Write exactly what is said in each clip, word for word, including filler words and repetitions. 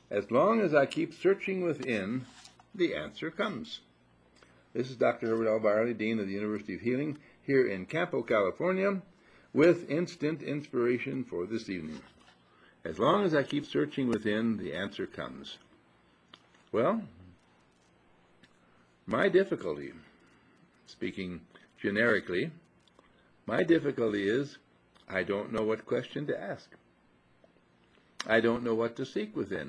As long as I keep searching within, the answer comes. This is Doctor Herbert L. Byerly, Dean of the University of Healing, here in Campo, California, with instant inspiration for this evening. As long as I keep searching within, the answer comes. Well, my difficulty, speaking generically, my difficulty is I don't know what question to ask. I don't know what to seek within.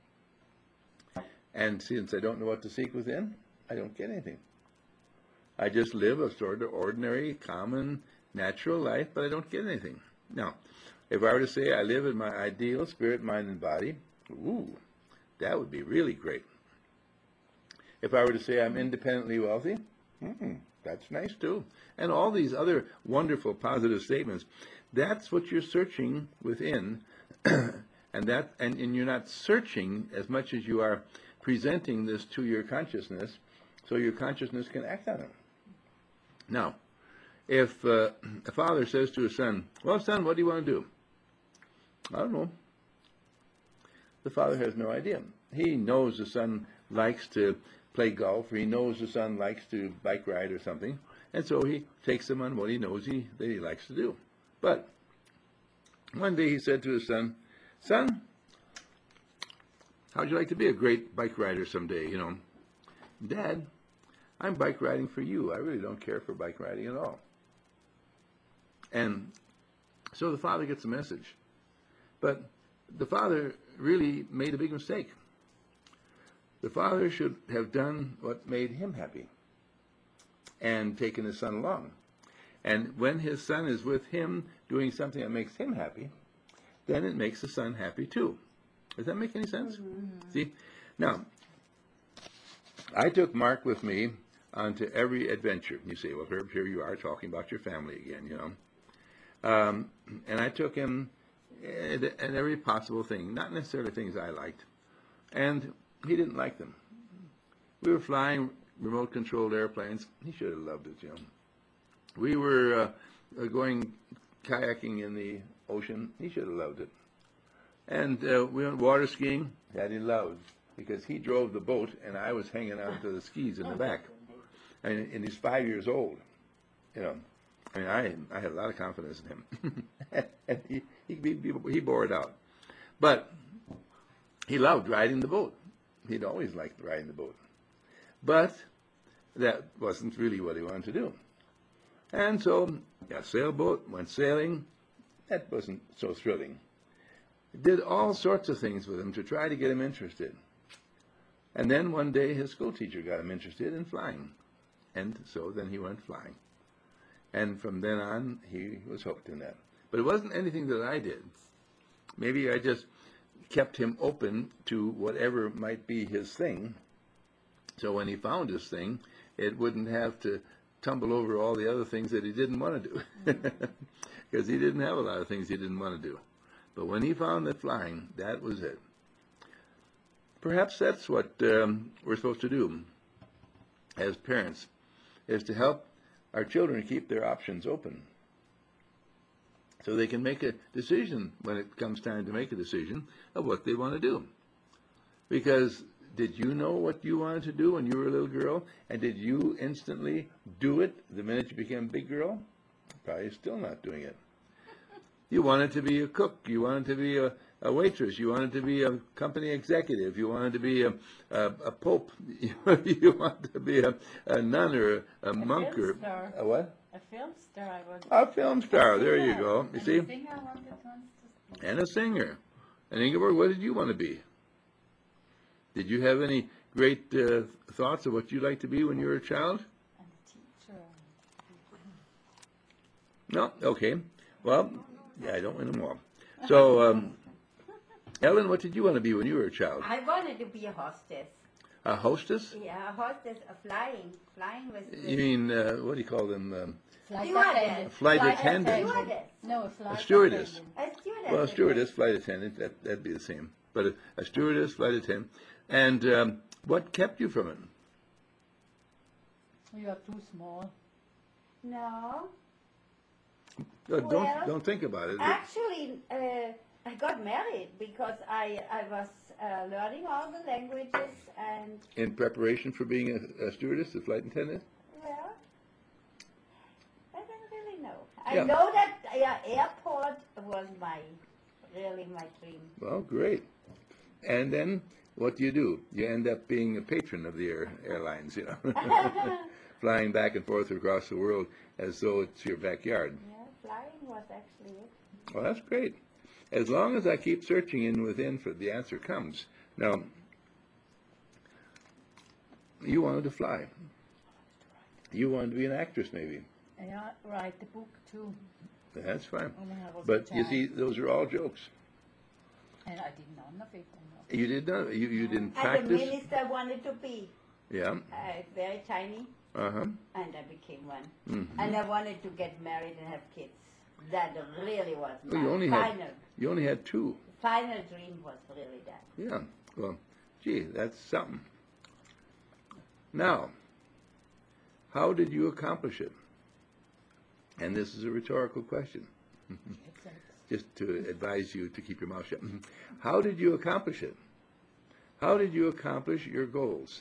And since I don't know what to seek within, I don't get anything. I just live a sort of ordinary, common, natural life, but I don't get anything. Now, if I were to say I live in my ideal spirit, mind, and body, ooh, that would be really great. If I were to say I'm independently wealthy, mm, that's nice too. And all these other wonderful positive statements, that's what you're searching within, and that, and, and you're not searching as much as you are presenting this to your consciousness, so your consciousness can act on it. Now, if uh, a father says to his son, well, son, what do you want to do? I don't know. The father has no idea. He knows the son likes to play golf, or he knows the son likes to bike ride or something, and so he takes him on what he knows he, that he likes to do. But one day he said to his son, son, how'd you like to be a great bike rider someday, you know? Dad, I'm bike riding for you. I really don't care for bike riding at all. And so the father gets the message. But the father really made a big mistake. The father should have done what made him happy and taken his son along. And when his son is with him doing something that makes him happy, then it makes the son happy too. Does that make any sense? Mm-hmm. See? Now, I took Mark with me onto every adventure. You say, well, Herb, here you are talking about your family again, you know. Um, and I took him at, at every possible thing, not necessarily things I liked. And he didn't like them. We were flying remote-controlled airplanes. He should have loved it, you know. We were uh, going kayaking in the ocean. He should have loved it. And uh, we went water skiing. That he loved, because he drove the boat, and I was hanging on to the skis in the back. And, and he's five years old, you know. I mean, I I had a lot of confidence in him. And he, he, he, he bore it out. But he loved riding the boat. He'd always liked riding the boat. But that wasn't really what he wanted to do. And so, got a sailboat, went sailing. That wasn't so thrilling. Did all sorts of things with him to try to get him interested. And then one day his school teacher got him interested in flying. And so then he went flying. And from then on, he was hooked in that. But it wasn't anything that I did. Maybe I just kept him open to whatever might be his thing. So when he found his thing, it wouldn't have to tumble over all the other things that he didn't want to do. Because he didn't have a lot of things he didn't want to do. But when he found that flying, that was it. Perhaps that's what um, we're supposed to do as parents, is to help our children keep their options open so they can make a decision when it comes time to make a decision of what they want to do. Because did you know what you wanted to do when you were a little girl? And did you instantly do it the minute you became a big girl? Probably still not doing it. You wanted to be a cook. You wanted to be a, a waitress. You wanted to be a company executive. You wanted to be a, a, a pope. You wanted to be a, a nun or a, a, a monk or star. a what? A film star. I was. A film star. There you go. You and see? A singer I wanted once to And a singer. And Ingeborg, what did you want to be? Did you have any great uh, thoughts of what you'd like to be when you were a child? And a teacher. No? Okay. Well, yeah, I don't know more. So, um, Ellen, what did you want to be when you were a child? I wanted to be a hostess. A hostess? Yeah, a hostess, a flying. Flying was... You mean, uh, what do you call them? Um, Flight Stewardess. attendant. a flight Flight attendant? Stewardess. No, a flight A stewardess. attendant. A stewardess. Well, a stewardess, flight attendant, that, that'd be the same. But a, a stewardess, flight attendant. And um, what kept you from it? You are too small. No. Uh, don't, Well, don't think about it. Actually, uh, I got married because I, I was uh, learning all the languages and, In preparation for being a, a stewardess, a flight attendant? well, I don't really know. I Yeah. know that yeah, airport was my, really my dream. Well, great. And then what do you do? You end up being a patron of the air, airlines, you know, flying back and forth across the world as though it's your backyard. Yeah, flying was actually it. Well, that's great. As long as I keep searching in within, for the answer comes. Now, you wanted to fly. You wanted to be an actress, maybe. Yeah, write the book too. That's fine. Only I was But a you child. see, those are all jokes. And I did none of it. I know. You did not. You you didn't And the practice. minister I wanted to be. Yeah. Uh, very tiny, Uh huh. and I became one. Mm-hmm. And I wanted to get married and have kids. That really was my Well, you only final, had you only had two. final dream was really that. Yeah. Well, gee, that's something. Now, how did you accomplish it? And this is a rhetorical question, just to advise you to keep your mouth shut. How did you accomplish it? How did you accomplish your goals?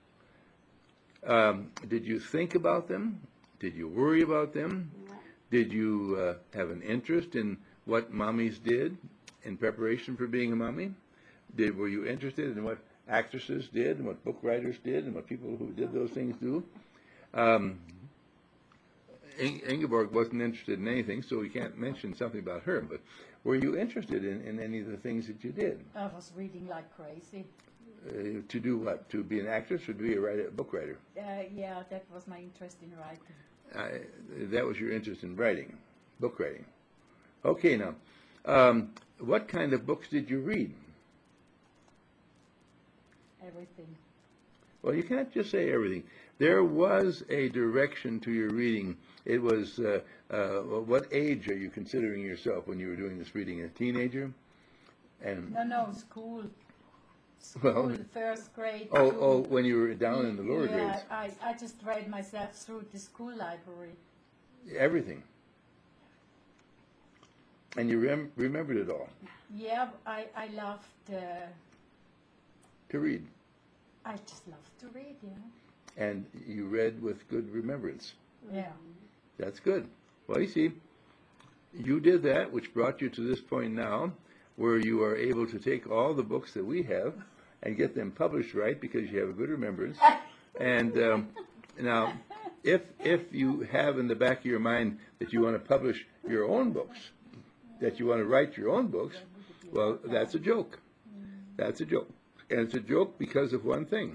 Um, did you think about them? Did you worry about them? Did you uh, have an interest in what mommies did in preparation for being a mommy? Did were you interested in what actresses did and what book writers did and what people who did those things do? Um, In- Ingeborg wasn't interested in anything, so we can't mention something about her. But were you interested in, in any of the things that you did? I was reading like crazy. Uh, to do what? To be an actress or to be a, writer, a book writer? Uh, yeah, that was my interest in writing. I, that was your interest in writing, book writing. Okay, now, um, what kind of books did you read? Everything. Well, you can't just say everything. There was a direction to your reading. It was, uh, uh, what age are you considering yourself when you were doing this reading? A teenager? And No, no, school. School, Well, first grade. oh, to- oh, when you were down in the lower yeah, grades, I, I just read myself through the school library. everything. And you rem- remembered it all Yeah, I, I loved, uh, to read. I just loved to read, yeah. And you read with good remembrance. Yeah. That's good. Well, you see, you did that, which brought you to this point now, where you are able to take all the books that we have and get them published right because you have a good remembrance. And um, now, if if you have in the back of your mind that you want to publish your own books, that you want to write your own books, well, that's a joke. That's a joke. And it's a joke because of one thing.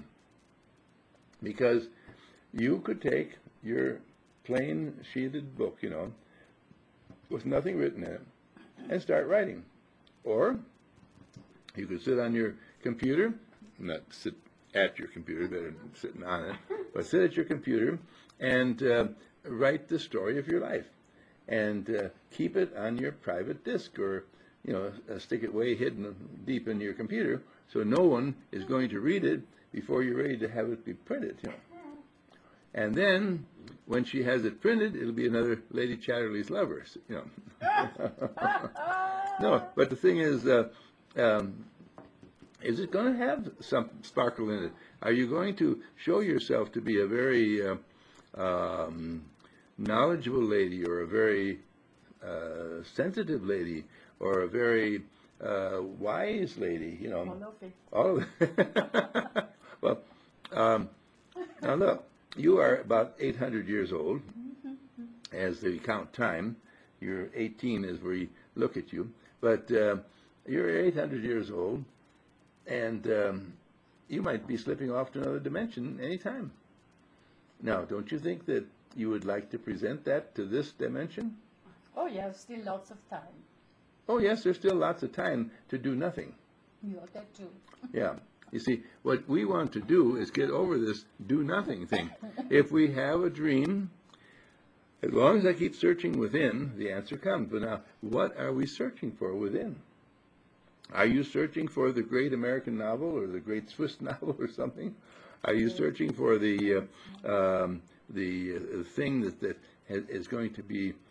Because you could take your plain sheeted book, you know, with nothing written in it, and start writing. Or you could sit on your computer, not sit at your computer, better than sitting on it, but sit at your computer and uh, write the story of your life. And uh, keep it on your private disk, or, you know, uh, stick it way hidden deep in your computer so no one is going to read it before you're ready to have it be printed, you know. And then, when she has it printed, it'll be another Lady Chatterley's lover, you know. No, but the thing is, uh, um, is it going to have some sparkle in it? Are you going to show yourself to be a very uh, um, knowledgeable lady, or a very uh, sensitive lady, or a very uh, wise lady, you know? All of it. All of it. Well, um, now look, you are about eight hundred years old, as they count time. You're eighteen as we look at you, but uh, you're eight hundred years old, and um, you might be slipping off to another dimension any time. Now, don't you think that you would like to present that to this dimension? Oh, yeah, still lots of time. Oh, yes, there's still lots of time to do nothing. Yeah, that too. Yeah. You see, what we want to do is get over this do-nothing thing. If we have a dream, as long as I keep searching within, the answer comes. But now, what are we searching for within? Are you searching for the great American novel or the great Swiss novel or something? Are you searching for the uh, um, the uh, thing that, that is going to be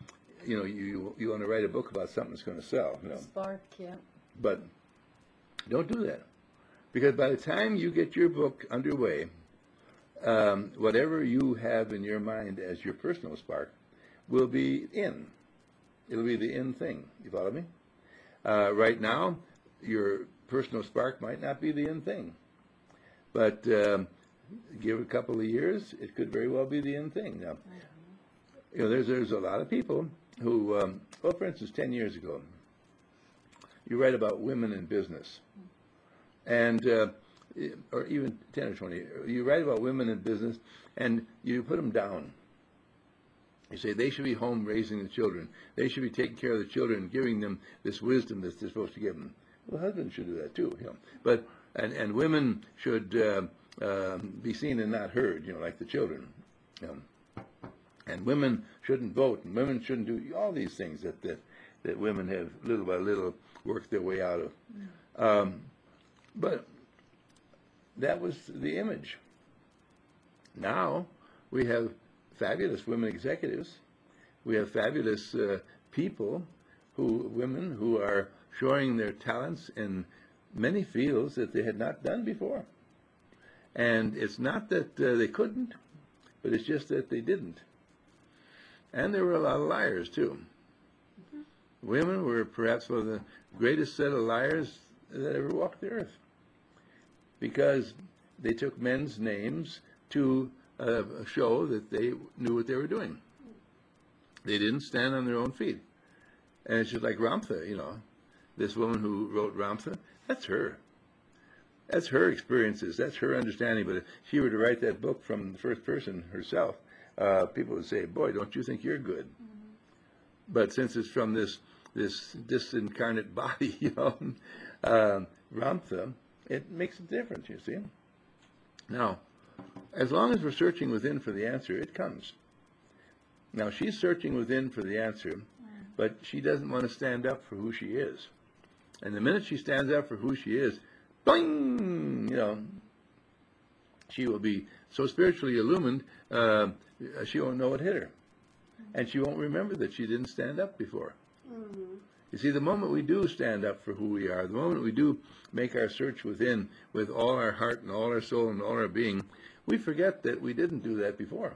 you know, you you want to write a book about something that's going to sell, you know. Spark, yeah. But don't do that, because by the time you get your book underway, um, whatever you have in your mind as your personal spark will be in. It'll be the in thing. You follow me? Uh, right now, your personal spark might not be the in thing, but um, give it a couple of years, it could very well be the in thing. Now, you know, there's there's a lot of people who, um, well, for instance, ten years ago, you write about women in business, and uh, or even ten or twenty, you write about women in business, and you put them down. You say they should be home raising the children. They should be taking care of the children, giving them this wisdom that they're supposed to give them. Well, husbands should do that too, you know. But and and women should uh, uh, be seen and not heard, you know, like the children. You know. And women shouldn't vote, and women shouldn't do all these things that that, that women have little by little worked their way out of. Um, but that was the image. Now we have fabulous women executives. We have fabulous uh, people, who women who are showing their talents in many fields that they had not done before. And it's not that uh, they couldn't, but it's just that they didn't. And there were a lot of liars too. Mm-hmm. Women were perhaps one of the greatest set of liars that ever walked the earth, because they took men's names to uh, show that they knew what they were doing. They didn't stand on their own feet. And it's just like Ramtha, you know, this woman who wrote Ramtha, that's her. That's her experiences. That's her understanding. But if she were to write that book from the first person herself, uh, people would say, boy, don't you think you're good? Mm-hmm. But since it's from this this disincarnate body, you know, uh, Ramtha, it makes a difference, you see. Now, as long as we're searching within for the answer, it comes. Now, she's searching within for the answer, but she doesn't want to stand up for who she is. And the minute she stands up for who she is, boing, you know, she will be so spiritually illumined, uh, she won't know what hit her. And she won't remember that she didn't stand up before. Mm-hmm. You see, the moment we do stand up for who we are, the moment we do make our search within with all our heart and all our soul and all our being, we forget that we didn't do that before.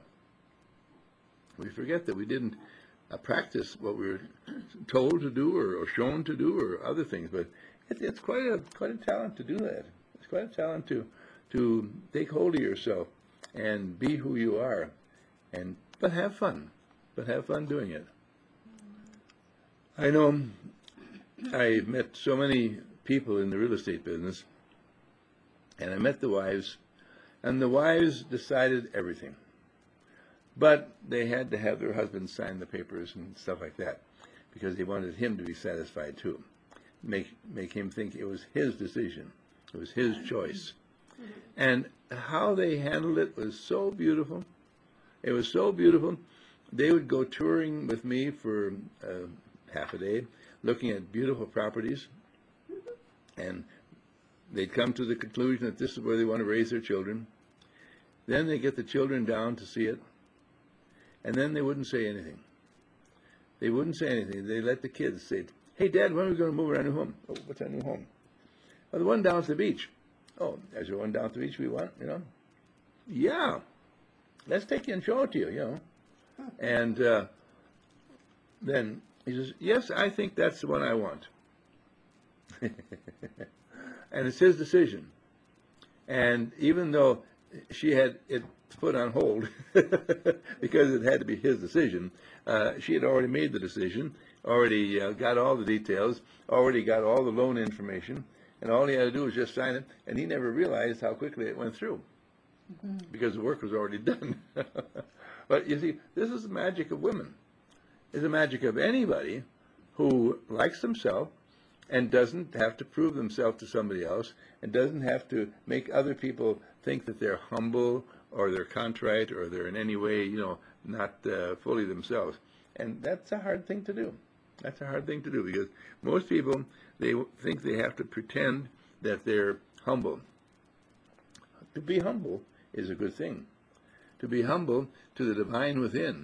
We forget that we didn't uh, practice what we were told to do or, or shown to do or other things. But it, it's quite a quite a talent to do that. It's quite a talent to to take hold of yourself and be who you are, and but have fun, but have fun doing it. I know I've met so many people in the real estate business, and I met the wives, and the wives decided everything. But they had to have their husbands sign the papers and stuff like that, because they wanted him to be satisfied too. Make make him think it was his decision. It was his choice. And how they handled it was so beautiful. It was so beautiful. They would go touring with me for uh, half a day, looking at beautiful properties, and they'd come to the conclusion that this is where they want to raise their children. Then they get the children down to see it, and then they wouldn't say anything. They wouldn't say anything. They let the kids say, "Hey, Dad, when are we going to move our new home?" "Oh, what's our new home?" "Oh, the one down to the beach." "Oh, there's the one down to the beach we want, you know?" "Yeah, let's take you and show it to you, you know." And uh, then he says, "Yes, I think that's the one I want." And it's his decision. And even though she had it put on hold because it had to be his decision, uh, she had already made the decision, already uh, got all the details, already got all the loan information, and all he had to do was just sign it, and he never realized how quickly it went through, mm-hmm. because the work was already done. But you see, this is the magic of women. It's the magic of anybody who likes themselves and doesn't have to prove themselves to somebody else, and doesn't have to make other people think that they're humble or they're contrite or they're in any way, you know, not uh, fully themselves. And that's a hard thing to do. That's a hard thing to do, because most people, they think they have to pretend that they're humble. To be humble is a good thing. To be humble to the divine within,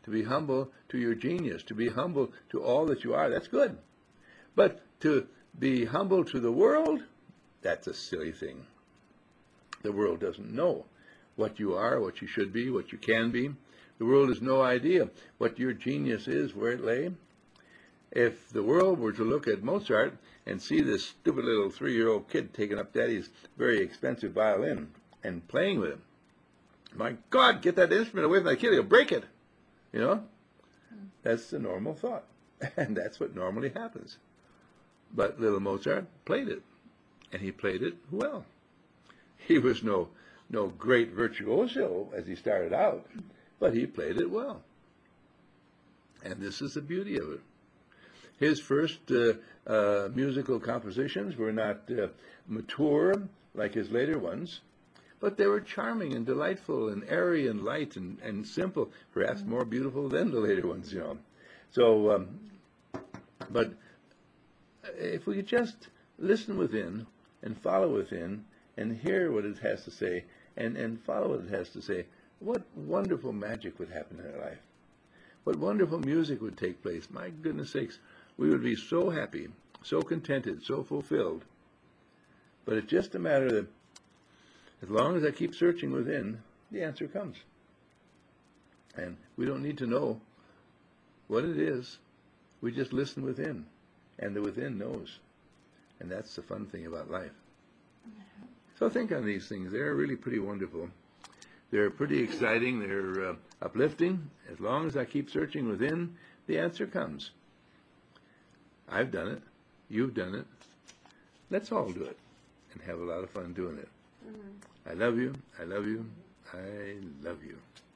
to be humble to your genius, to be humble to all that you are. That's good. But to be humble to the world, that's a silly thing. The world doesn't know what you are, what you should be, what you can be. The world has no idea what your genius is, where it lay. If the world were to look at Mozart and see this stupid little three-year-old kid taking up Daddy's very expensive violin and playing with him, my God, get that instrument away from that kid, he'll break it. You know? That's the normal thought. And that's what normally happens. But little Mozart played it. And he played it well. He was no no great virtuoso as he started out, but he played it well. And this is the beauty of it. His first uh, uh, musical compositions were not uh, mature like his later ones, but they were charming and delightful and airy and light and, and simple, perhaps more beautiful than the later ones, you know. So, um, but if we could just listen within and follow within and hear what it has to say and, and follow what it has to say, what wonderful magic would happen in our life. What wonderful music would take place. My goodness sakes, we would be so happy, so contented, so fulfilled. But it's just a matter that as long as I keep searching within, the answer comes. And we don't need to know what it is. We just listen within, and the within knows. And that's the fun thing about life. So think on these things. They're really pretty wonderful. They're pretty exciting. They're uh, uplifting. As long as I keep searching within, the answer comes. I've done it. You've done it. Let's all do it and have a lot of fun doing it. Mm-hmm. I love you. I love you. I love you.